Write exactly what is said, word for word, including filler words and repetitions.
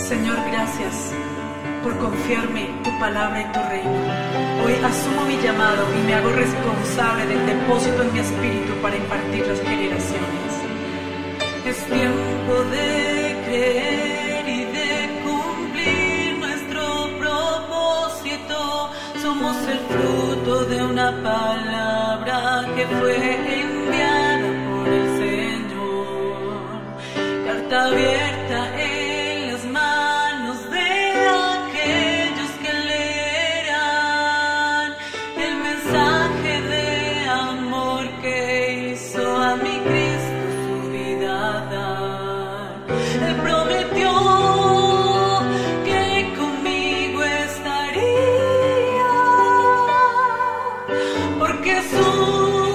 Señor, gracias por confiarme tu palabra y tu reino. Hoy asumo mi llamado y me hago responsable del depósito en mi espíritu para impartir las generaciones. Es tiempo de creer y de cumplir nuestro propósito. Somos el fruto de una palabra que fue enviada por el Señor. Carta abierta en las manos de aquellos que leerán el mensaje de amor que hizo a mi Cristo su vida dar. Él prometió que conmigo estaría, porque su